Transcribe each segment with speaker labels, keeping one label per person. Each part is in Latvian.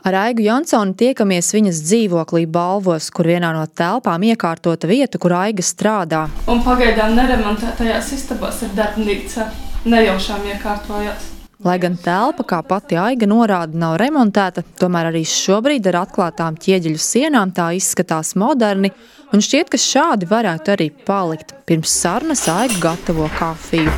Speaker 1: Ar Aigu Jansoni tiekamies viņas dzīvoklī Balvos, kur vienā no telpām iekārtota vieta, kur Aiga strādā.
Speaker 2: Un pagaidām neremontētajās istabās ir darbnīca, nejaušām iekārtojās.
Speaker 1: Lai gan telpa, kā pati Aiga norāda, nav remontēta, tomēr arī šobrīd ar atklātām ķieģeļu sienām tā izskatās moderni, un šķiet, ka šādi varētu arī palikt. Pirms sarunas Aiga gatavo kafiju.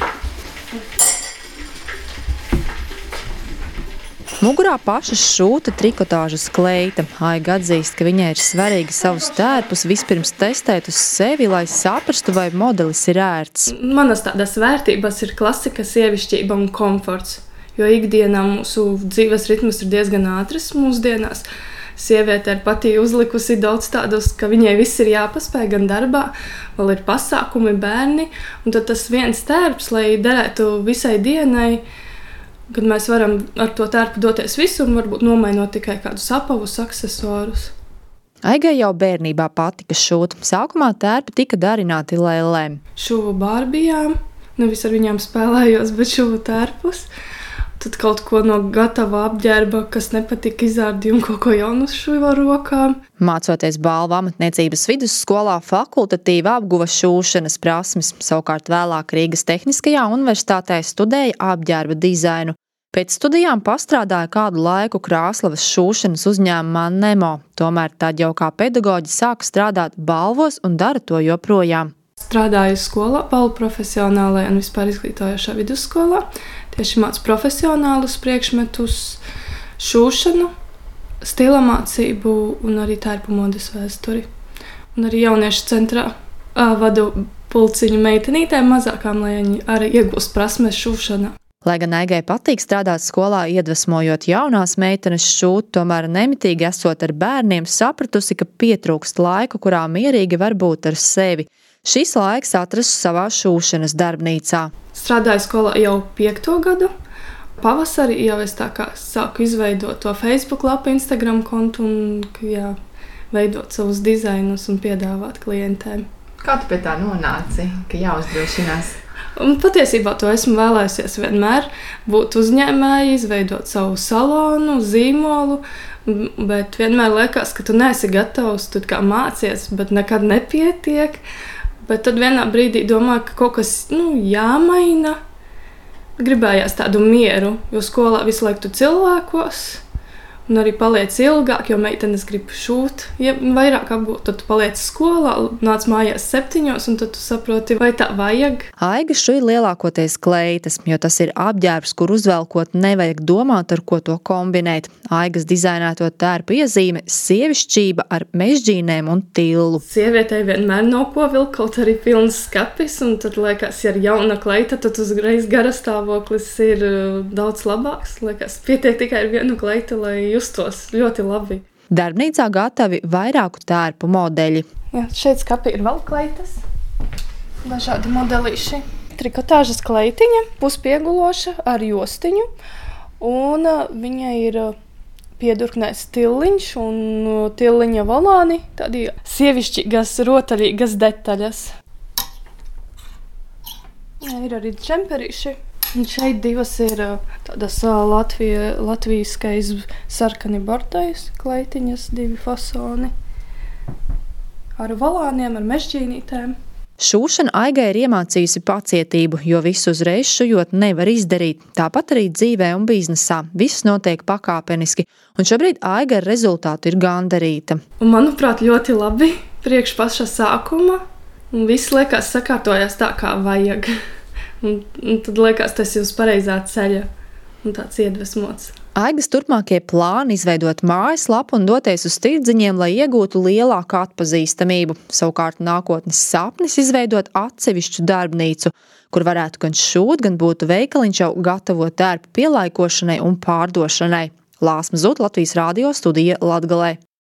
Speaker 1: Mugurā pašas šūta trikotāžas kleita. Aiga atzīst, ka viņai ir svarīgi savus tērpus vispirms testēt uz sevi, lai saprastu, vai modelis ir ērts.
Speaker 2: Manas tādas vērtības ir klasika, sievišķība un komforts, jo ikdienā mūsu dzīves ritms ir diezgan ātrs mūsdienās. Sieviete ir patī uzlikusi daudz tādus, ka viņai viss ir jāpaspēj gan darbā, vēl ir pasākumi, bērni, un tad tas viens tērps, lai derētu visai dienai, kad mēs varam ar to tērpu doties visur un varbūt nomainot tikai kādus apavus, aksesuārus.
Speaker 1: Aigai jau bērnībā patika šūt. Sākumā tērpi tika darināti lēlēm.
Speaker 2: Šuvu bārbijām, nevis ar viņām spēlējos, bet šuvu tērpus. Tad kaut ko no gatava apģērba, kas nepatika, izārdīja un kaut ko jaunu šuvu ar rokām.
Speaker 1: Mācoties Balvu amatniecības vidusskolā, fakultatīvi apguva šūšanas prasmes. Savukārt vēlāk Rīgas Tehniskajā universitātē studēja apģērba dizainu. Pēc studijām pastrādāja kādu laiku Krāslavas šūšanas uzņēmumā Nemo. Tomēr tad jau kā pedagoģi sāka strādāt Balvos un dara to joprojām.
Speaker 2: Strādāju skolā, Balvu profesionālajā un vispār izglītojošā vidusskolā. Tieši mācu profesionālus priekšmetus, šūšanu, stila mācību un arī tērpu modes vēsturi. Un arī jauniešu centrā vadu pulciņu meitenītēm mazākām, lai viņi arī iegūst prasmes šūšanā.
Speaker 1: Lai gan Aigai patīk strādāt skolā, iedvesmojot jaunās meitenes šūt, tomēr nemitīgi esot ar bērniem, sapratusi, ka pietrūkst laika, kurā mierīgi var būt ar sevi. Šis laiks atrasts savā šūšanas darbnīcā.
Speaker 2: Strādāju skolā jau 5. gadu. Pavasarī jau es tā kā sāku izveidot to Facebook lapu, Instagram kontu un veidot savus dizainus un piedāvāt klientēm.
Speaker 3: Kā tu pie tā nonāci, ka jāuzdrošinās?
Speaker 2: Un patiesībā to esmu vēlējusies vienmēr būt uzņēmēji, izveidot savu salonu, zīmolu, bet vienmēr liekas, ka tu neesi gatavs, tu kā mācies, bet nekad nepietiek. Bet tad vienā brīdī domāju, ka kaut kas jāmaina. Gribējās tādu mieru, jo skolā visu laiku tu cilvēkos. Un arī paliec ilgāk, jo meitenes grib šūt. Ja vairāk apgūt, tad tu paliec skolā, nāc mājās 7, un tad tu saproti, vai tā vajag.
Speaker 1: Aiga šuj lielākoties kleitas, jo tas ir apģērbs, kur uzvelkot nevajag domāt, ar ko to kombinēt. Aigas dizainēto tērpu iezīme - sievišķība ar mežģīnēm un tillu.
Speaker 2: Sievietei vienmēr nav ko vilkt, kaut arī pilns skapis, un tad liekas, ja ir jauna kleita, tad uzreiz garastāvoklis ir daudz labāks. Liekas, pietiek tikai ar vienu kleitu, lai justos ļoti labi.
Speaker 1: Darbnīcā gatavi vairāku tērpu modeļi.
Speaker 2: Jā, šeit skapī ir vēl kleitas, dažādi modelīši. Trikotāžas kleitiņa, puspieguloša ar jostiņu, un viņai ir piedurknēs tilliņš un tilliņa volāni, tādi sievišķīgas, rotaļīgas detaļas. Jā, ir arī džemperīši. Un šeit divas ir tādas latviskais sarkani bordais kleitiņas, 2 fasoni. Ar volāniem, ar mežģīnītēm.
Speaker 1: Šūšana Aigai ir iemācījusi pacietību, jo visu uzreiz šujot nevar izdarīt. Tāpat arī dzīvē un biznesā. Viss notiek pakāpeniski, un šobrīd Aiga ar rezultātu ir gandarīta.
Speaker 2: Un, manuprāt, ļoti labi priekš paša sākuma. Un viss liekas sakārtojās tā, kā vajag. Un tad liekas, tas ir uz pareizā ceļa un tāds iedvesmots.
Speaker 1: Aigas turpmākie plāni izveidot mājaslapu un doties uz tirdziņiem, lai iegūtu lielāku atpazīstamību. Savukārt nākotnes sapnis izveidot atsevišķu darbnīcu, kur varētu gan šūt, gan būtu veikaliņš jau gatavo tērpu pielaikošanai un pārdošanai. Lāsma Zut, Latvijas radio studija Latgalē.